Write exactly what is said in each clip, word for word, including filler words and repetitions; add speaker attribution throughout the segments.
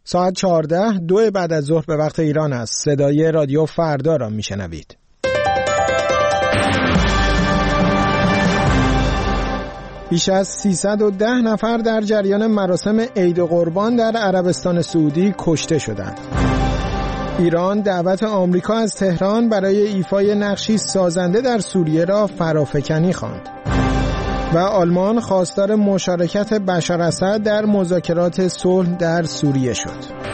Speaker 1: ساعت چهارده دو بعد از ظهر به وقت ایران است. صدای رادیو فردا را میشنوید. بیش از سیصد و ده نفر در جریان مراسم عید قربان در عربستان سعودی کشته شدند. ایران دعوت آمریکا از تهران برای ایفای نقشی سازنده در سوریه را فرافکنی خواند. و آلمان خواستار مشارکت بشار اسد در مذاکرات صلح در سوریه شد.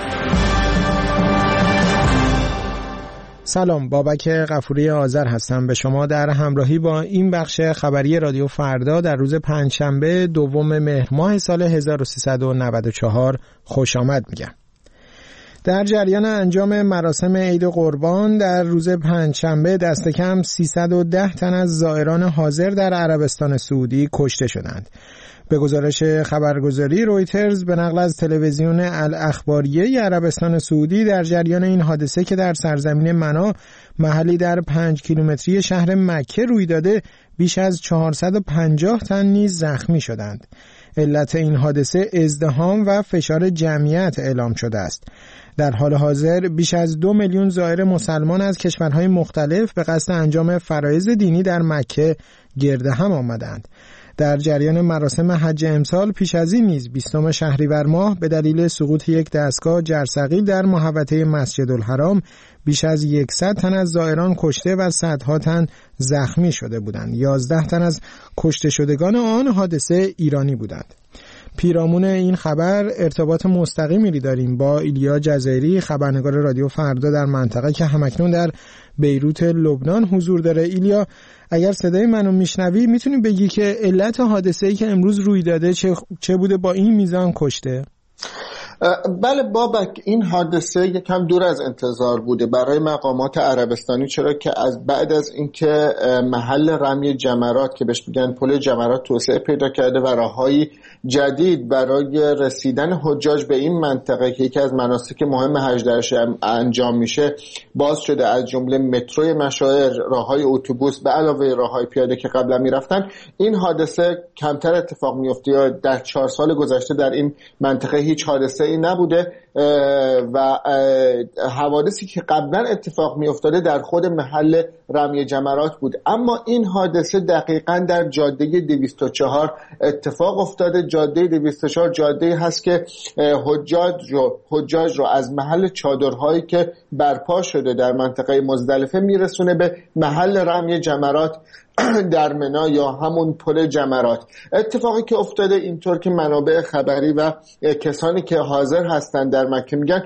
Speaker 1: سلام، بابک غفوری آذر هستم. به شما در همراهی با این بخش خبری رادیو فردا در روز پنجشنبه دوم مهر ماه سال هزار و سیصد و نود و چهار خوش آمد میگم. در جریان انجام مراسم عید قربان در روز پنجشنبه دست کم سیصد و ده تن از زائران حاضر در عربستان سعودی کشته شدند. به گزارش خبرگزاری رویترز به نقل از تلویزیون الاخباریه عربستان سعودی، در جریان این حادثه که در سرزمین منا، محلی در پنج کیلومتری شهر مکه روی داده، بیش از چهارصد و پنجاه تن نیز زخمی شدند. علت این حادثه ازدحام و فشار جمعیت اعلام شده است. در حال حاضر بیش از دو میلیون زائر مسلمان از کشورهای مختلف به قصد انجام فرایض دینی در مکه گرد هم آمدند. در جریان مراسم حج امسال پیش از این نیز بیستم شهریور ماه به دلیل سقوط یک دستگاه جرثقیل در محوطه مسجد الحرام بیش از صد تن از زائران کشته و صدها تن زخمی شده بودند. یازده تن از کشته شدگان آن حادثه ایرانی بودند. پیرامون این خبر ارتباط مستقیمی داریم با ایلیا جزایری، خبرنگار رادیو فردا در منطقه که همکنون در بیروت لبنان حضور داره. ایلیا، اگر صدای منو میشنوی میتونی بگی که علت حادثه‌ای که امروز روی داده چه, چه بوده با این میزان کشته؟
Speaker 2: بله بابک، این حادثه یکم دور از انتظار بوده برای مقامات عربستانی، چرا که از بعد از اینکه محل رمی جمرات که بهش میگن پل جمرات توسعه پیدا کرده و راههای جدید برای رسیدن حجاج به این منطقه که یکی از مناسک مهم حج درش انجام میشه باز شده، از جمله مترو مشاعر، راههای اتوبوس به علاوه راههای پیاده که قبلا میرفتن، این حادثه کمتر اتفاق میفته. یا در چهار سال گذشته در این منطقه هیچ حادثه ای نبوده و حوادثی که قبلا اتفاق می افتاده در خود محل رمی جمرات بود. اما این حادثه دقیقاً در جاده دویست و چهار اتفاق افتاده. جاده دویست و چهار جاده هست که حجاج رو حجاج رو از محل چادرهایی که برپا شده در منطقه مزدلفه میرسونه به محل رمی جمرات در منا یا همون پل جمرات. اتفاقی که افتاده اینطور که منابع خبری و کسانی که حاضر هستن در مکه میگن،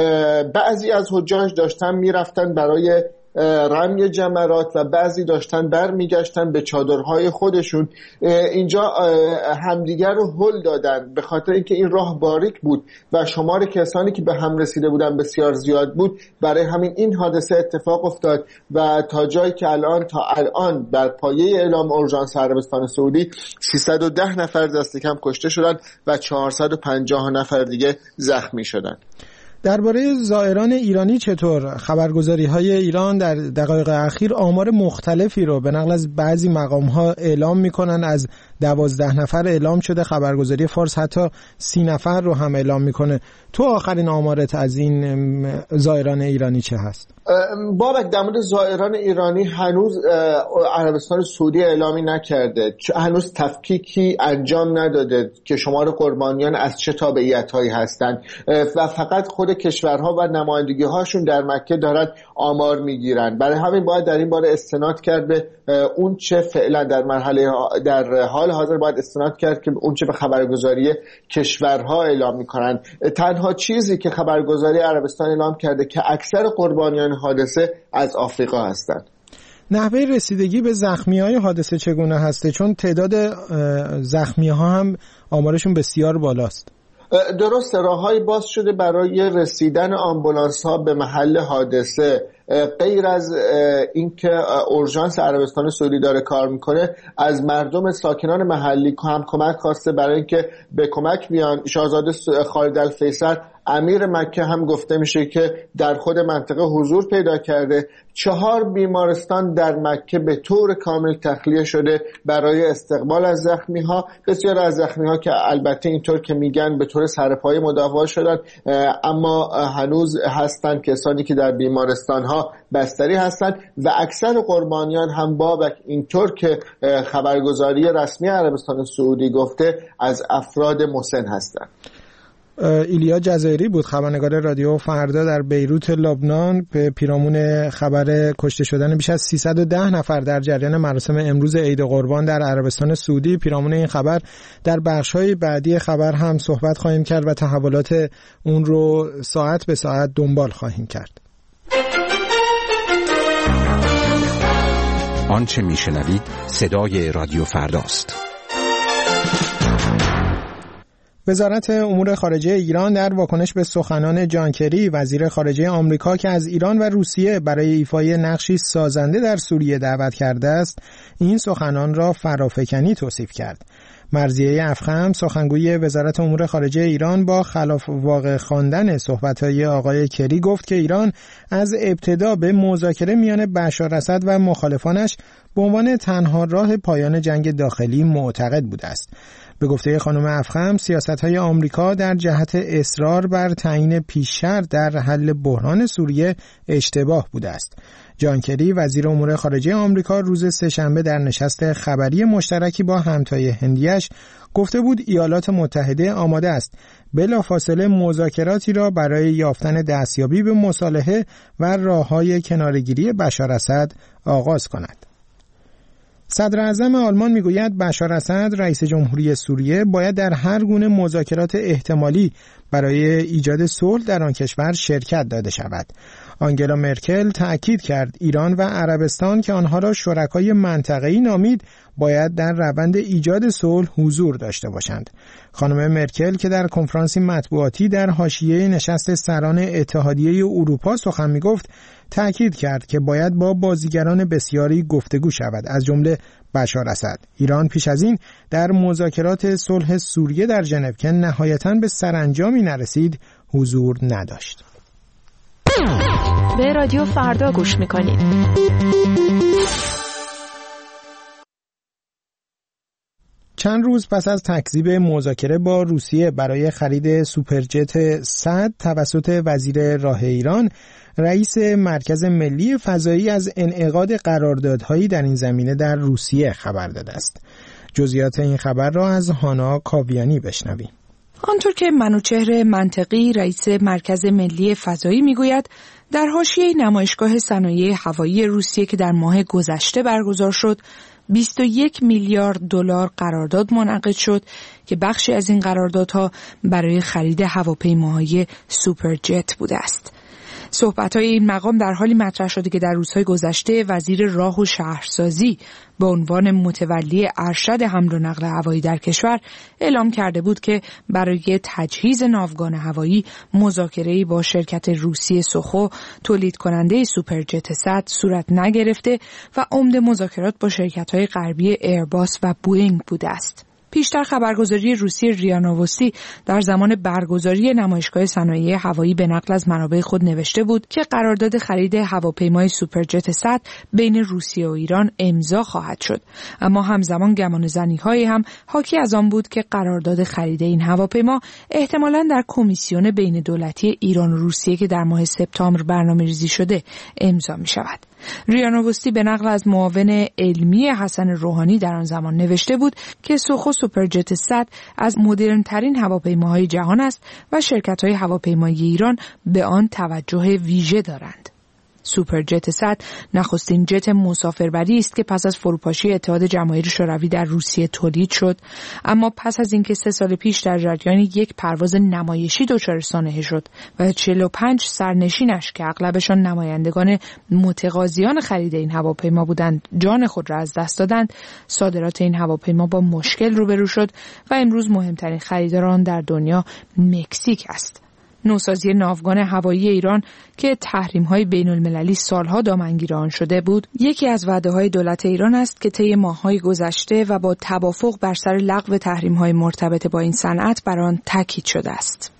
Speaker 2: بعضی از حجاج داشتن میرفتن برای رمی جمرات و بعضی داشتن بر میگشتن به چادرهای خودشون. اینجا همدیگر رو هل دادن به خاطر اینکه این راه باریک بود و شمار کسانی که به هم رسیده بودن بسیار زیاد بود. برای همین این حادثه اتفاق افتاد و تا جایی که الان تا الان بر پایه اعلام اورژانس عربستان سعودی سیصد و ده نفر دست کم کشته شدن و چهارصد و پنجاه نفر دیگه زخمی شدن.
Speaker 1: درباره زائران ایرانی چطور؟ خبرگزاری‌های ایران در دقایق اخیر آمار مختلفی رو به نقل از بعضی مقام‌ها اعلام می‌کنن. از دوازده نفر اعلام شده، خبرگزاری فارس حتی سی نفر رو هم اعلام می‌کنه. تو آخرین آمارت از این زائران ایرانی چه هست؟
Speaker 2: بابک، در مورد زائران ایرانی هنوز عربستان سعودی اعلامی نکرده، هنوز تفکیکی انجام نداده که شمار قربانیان از چه تابعیت‌هایی هستند و فقط خود کشورها و نمایندگی‌هاشون در مکه دارن آمار میگیرن. برای همین باید در این باره استناد کرد به اون چه فعلا در مرحله در حال حاضر باید استناد کرد که اون چه به خبرگزاری کشورها اعلام میکنن. تنها چیزی که خبرگزاری عربستان اعلام کرده که اکثر قربانیان حادثه از آفریقا هستند.
Speaker 1: نحوه رسیدگی به زخمی‌های حادثه چگونه هسته؟ چون تعداد زخمی‌ها هم آمارشون بسیار بالاست.
Speaker 2: درسته، راه‌های باز شده برای رسیدن آمبولانس‌ها به محل حادثه. غیر از اینکه اورژانس عربستان سعودی داره کار میکنه، از مردم ساکنان محلی هم کمک خواسته برای اینکه به کمک بیان. شاهزاده خالد الفیصل امیر مکه هم گفته میشه که در خود منطقه حضور پیدا کرده. چهار بیمارستان در مکه به طور کامل تخلیه شده برای استقبال از زخمی ها. بسیار از زخمی ها که البته اینطور که میگن به طور سرپایی مداوا شدن، اما هنوز هستن کسانی که در بیمارستان ها بستری هستند و اکثر قربانیان هم بابک اینطور که خبرگزاری رسمی عربستان سعودی گفته از افراد مسن هستند.
Speaker 1: ایلیا جزایری بود خبرنگار رادیو فردا در بیروت لبنان به پیرامون خبر کشته شدن بیش از سیصد و ده نفر در جریان مراسم امروز عید قربان در عربستان سعودی. پیرامون این خبر در بخش‌های بعدی خبر هم صحبت خواهیم کرد و تحولات اون رو ساعت به ساعت دنبال خواهیم کرد.
Speaker 3: آنچه میشنوید صدای رادیو فرداست.
Speaker 1: وزارت امور خارجه ایران در واکنش به سخنان جان کری وزیر خارجه آمریکا که از ایران و روسیه برای ایفای نقشی سازنده در سوریه دعوت کرده است، این سخنان را فرافکنی توصیف کرد. مرضیه افخم سخنگوی وزارت امور خارجه ایران با خلاف واقع خواندن صحبت‌های آقای کری گفت که ایران از ابتدا به مذاکره میان بشار اسد و مخالفانش به عنوان تنها راه پایان جنگ داخلی معتقد بوده است. به گفته خانم افخم، سیاست‌های آمریکا در جهت اصرار بر تعیین پیش‌شرط در حل بحران سوریه اشتباه بوده است. جان کری وزیر امور خارجه آمریکا روز سه‌شنبه در نشست خبری مشترکی با همتای هندیش گفته بود ایالات متحده آماده است بلافاصله مذاکراتی را برای یافتن دستیابی به مصالحه و راه‌های کناره‌گیری بشار اسد آغاز کند. صدر اعظم آلمان میگوید بشار اسد رئیس جمهوری سوریه باید در هر گونه مذاکرات احتمالی برای ایجاد صلح در آن کشور شرکت داده شود. آنگلا مرکل تأکید کرد ایران و عربستان که آنها را شرکای منطقه‌ای نامید باید در روند ایجاد صلح حضور داشته باشند. خانم مرکل که در کنفرانسی مطبوعاتی در حاشیه نشست سران اتحادیه اروپا سخن می‌گفت، تأکید کرد که باید با بازیگران بسیاری گفتگو شود، از جمله بشار اسد. ایران پیش از این در مذاکرات صلح سوریه در ژنو که نهایتاً به سرانجامی نرسید حضور نداشت.
Speaker 4: به رادیو فردا گوش میکنید.
Speaker 1: چند روز پس از تکذیب مذاکره با روسیه برای خرید سوپرجت صد توسط وزیر راه ایران، رئیس مرکز ملی فضایی از انعقاد قراردادهایی در این زمینه در روسیه خبر داده است. جزئیات این خبر را از هانا کاویانی بشنویم.
Speaker 5: آنطور که منوچهر منطقی رئیس مرکز ملی فضایی میگوید، در حاشیه نمایشگاه صنایع هوایی روسیه که در ماه گذشته برگزار شد، بیست و یک میلیارد دلار قرارداد منعقد شد که بخشی از این قراردادها برای خرید هواپیماهای سوپرجت بوده است. صحبت‌های این مقام در حالی مطرح شده که در روزهای گذشته وزیر راه و شهرسازی به عنوان متولی ارشد حمل و نقل هوایی در کشور اعلام کرده بود که برای تجهیز ناوگان هوایی مذاکره‌ای با شرکت روسی سوخو تولید کننده سوپرجت صد صورت نگرفته و عمده مذاکرات با شرکت‌های غربی ایرباس و بوئینگ بوده است. پیشتر خبرگزاری روسی ریا نووستی در زمان برگزاری نمایشگاه صنایع هوایی به نقل از منابع خود نوشته بود که قرارداد خرید هواپیمای سوپرجت صد بین روسیه و ایران امضا خواهد شد، اما همزمان گمانه‌زنی‌هایی هم حاکی از آن بود که قرارداد خرید این هواپیما احتمالاً در کمیسیون بین دولتی ایران و روسیه که در ماه سپتامبر برنامه‌ریزی شده امضا می‌شود. ریا نووستی به نقل از معاون علمی حسن روحانی در آن زمان نوشته بود که سوخو سوپرجت صد از مدرن ترین هواپیماهای جهان است و شرکت‌های هواپیمایی ایران به آن توجه ویژه دارند. سوپرجت صد نخستین جت مسافربری است که پس از فروپاشی اتحاد جماهیر شوروی در روسیه تولید شد، اما پس از اینکه سه سال پیش در جریان یک پرواز نمایشی دچار سانحه شد و چهل و پنج سرنشینش که اغلبشان نمایندگان متقاضیان خرید این هواپیما بودند جان خود را از دست دادند، صادرات این هواپیما با مشکل روبرو شد و امروز مهمترین خریدار آن در دنیا مکزیک است. نوسازی ناوگان هوایی ایران که تحریم‌های بین‌المللی سالها دامنگیر آن شده بود، یکی از وعده‌های دولت ایران است که طی ماه‌های گذشته و با توافق بر سر لغو تحریم‌های مرتبط با این صنعت بر آن تاکید شده است.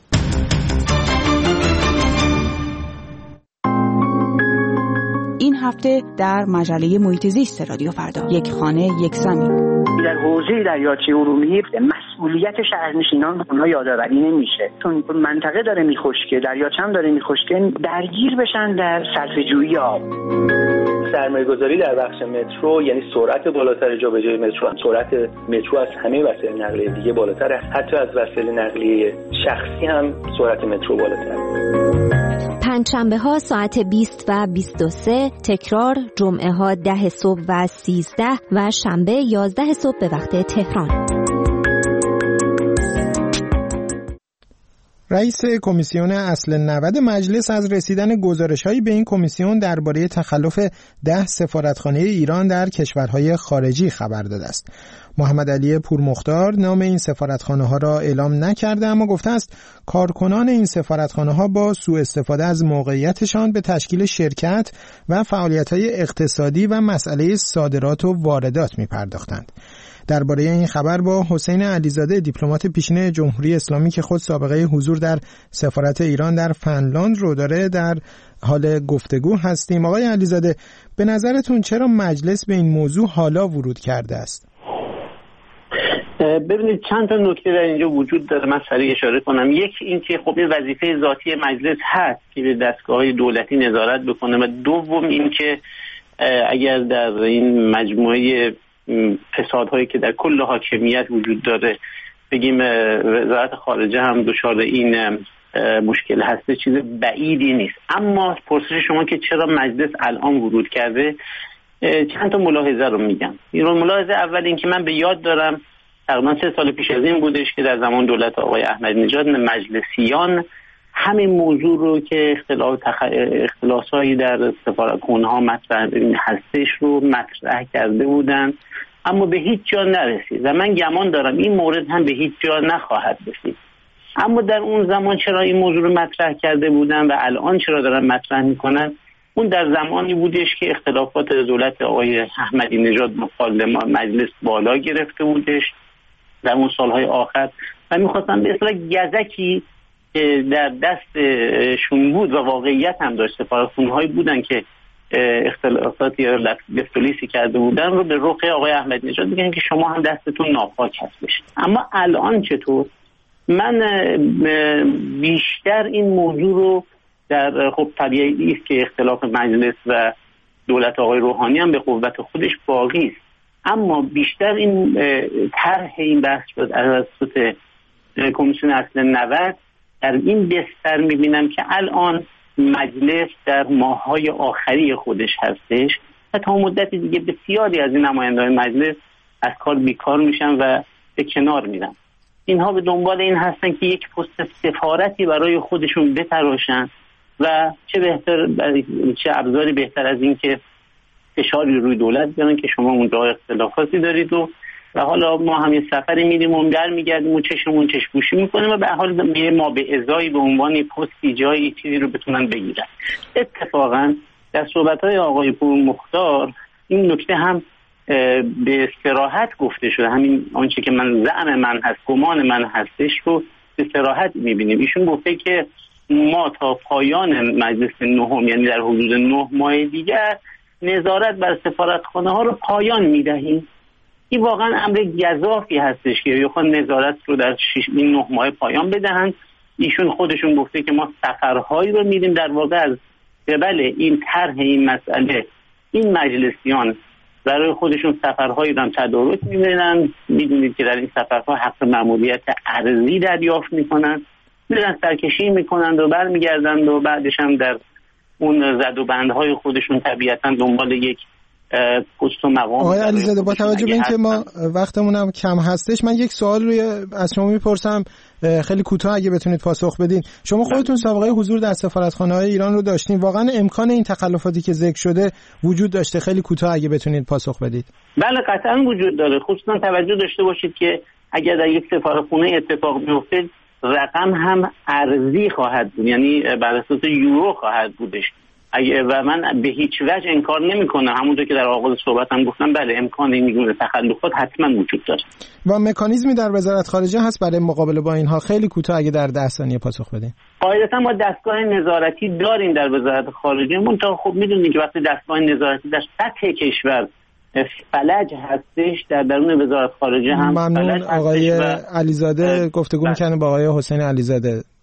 Speaker 6: این هفته در مجله محیط زیست رادیو فردا، یک خانه یک زمین.
Speaker 7: در حوزه دریاچه ارومیه مسئولیت شهرنشینان به اونها یادآوری نمیشه، چون منطقه داره میخشکه، دریاچه هم داره میخشکه، درگیر بشن در صرفه‌جویی آب.
Speaker 8: سرمایه‌گذاری در بخش مترو یعنی سرعت بالاتر جابجایی مترو، سرعت مترو از همه وسایل نقلیه دیگه بالاتره، حتی از وسایل نقلیه شخصی هم سرعت مترو بالاتره.
Speaker 9: پنجشنبه ها ساعت بیست و بیست و سه، تکرار جمعه ها ده صبح و سیزده و شنبه یازده صبح به وقت تهران.
Speaker 1: رئیس کمیسیون اصل نود مجلس از رسیدن گزارش‌هایی به این کمیسیون درباره تخلف ده سفارتخانه ایران در کشورهای خارجی خبر داده است. محمد علی پورمختار نام این سفارتخانه‌ها را اعلام نکرده، اما گفته است کارکنان این سفارتخانه‌ها با سوء استفاده از موقعیتشان به تشکیل شرکت و فعالیت‌های اقتصادی و مسئله صادرات و واردات می‌پرداختند. درباره این خبر با حسین علیزاده دیپلمات پیشین جمهوری اسلامی که خود سابقه حضور در سفارت ایران در فنلاند رو داره در حال گفتگو هستیم. آقای علیزاده، به نظرتون چرا مجلس به این موضوع حالا ورود کرده است؟
Speaker 10: ببینید چند تا نکته در اینجا وجود داره، من سریع اشاره کنم. یک این که خب این وظیفه ذاتی مجلس هست که به دستگاه‌های دولتی نظارت بکنه، و دوم این که اگر در این مجموعه فسادهایی که در کل حاکمیت وجود داره بگیم وزارت خارجه هم دچار این مشکل هسته، چیز بعیدی نیست. اما پرسش شما که چرا مجلس الان ورود کرده، چند تا ملاحظه رو میگم. این ملاحظه اول این که من به یاد دارم تقریبا سه سال پیش از این بودش که در زمان دولت آقای احمدی نژاد مجلسیان همین موضوع رو که اختلاف تخ... اختلاسایی در سفارتخانه‌ها مطرح هستش رو مطرح کرده بودن، اما به هیچ جا نرسید و من گمان دارم این مورد هم به هیچ جا نخواهد رسید. اما در اون زمان چرا این موضوع رو مطرح کرده بودن و الان چرا دارن مطرح میکنن؟ اون در زمانی بودش که اختلافات دولت آقای احمدی نژاد با پارلمان مجلس بالا گرفته بودش در اون سالهای آخر و میخواستن به اصطلاح گزکی در دستشون بود و واقعیت هم داشت، سفارتخانه‌هایی بودن که اختلافاتی لفت کرده بودن رو به رخ آقای احمدی نژاد میگن که شما هم دستتون ناپاک هستش. اما الان چطور؟ من بیشتر این موضوع رو در خب طبیعی است که اختلاف مجلس و دولت آقای روحانی هم به قوت خودش باقی است، اما بیشتر این طرح این بحث شد از توسط کمیسیون اصل نود در این بستر میبینم که الان مجلس در ماه‌های آخری خودش هستش و تا مدت دیگه بسیاری از این نمایندگان مجلس از کار بیکار میشن و به کنار میرن. اینها به دنبال این هستن که یک پست سفارتی برای خودشون بتراشن و چه بهتر چه ابزاری بهتر از این که فشاری روی دولت بیارن که شما اونجا اختلافاتی دارید و و حالا ما هم یه سفری میریم اون در میگردیم و چشمون چشم‌پوشی میکنیم و به حال ما به ازای به عنوان پستی جایی چیزی رو بتونن بگیرن. اتفاقا در صحبت‌های آقای پورمختار این نکته هم به صراحت گفته شده، همین آنچه که من زعم من هست گمان من هستش رو به صراحت میبینیم. ایشون گفته که ما تا پایان مجلس نهم یعنی در حدود نه ماه دیگر نظارت بر سفارتخانه ها رو پایان میدهیم. این واقعا امر گزافی هستش که بخوان نظارت رو در شش این نه ماه پایان بدهند. ایشون خودشون گفته که ما سفرهایی رو میریم، در واقع از قبل این طرح این مسئله این مجلسیان برای خودشون سفرهایی رو تدارک میبینن. میدونید که در این سفرها حق مأموریت ارضی دریافت میکنن، میرن سرکشی میکنند و برمیگردند و بعدش هم در اون زد و بندهای خودشون طبیعتا دنبال یک پست و مقام.
Speaker 1: آقای علیزاده، با توجه به اینکه ما وقتمون هم کم هستش، من یک سوال روی از شما میپرسم، خیلی کوتاه اگه بتونید پاسخ بدین. شما خودتون سابقه حضور در سفارتخانه‌های ایران رو داشتین، واقعا امکان این تخلفاتی که ذکر شده وجود داشته؟ خیلی کوتاه اگه بتونید پاسخ بدید.
Speaker 10: بله قطعا وجود داره. خصوصا توجه داشته باشید که اگر در یک سفارتخانه اتفاق میفته رقم هم ارزی خواهد بود، یعنی بر اساس یورو خواهد بودش و من به هیچ وجه انکار نمی‌کنم، همونطور که در آغاز صحبتم گفتم بله امکان این گونه تخلفات حتما وجود داره.
Speaker 1: و مکانیزمی در وزارت خارجه هست برای مقابله با اینها؟ خیلی کوتاه اگه در ده ثانیه پاسخ بدین.
Speaker 10: قاعدتا ما دستگاه نظارتی داریم در وزارت خارجه، منتها خب میدونید که وقتی دستگاه نظارتی در سطح کشور فلج هستش، در درون وزارت خارجه هم
Speaker 1: ممنون. آقای علیزاده گفتگو می‌کنه با آقای حسین علیزاده.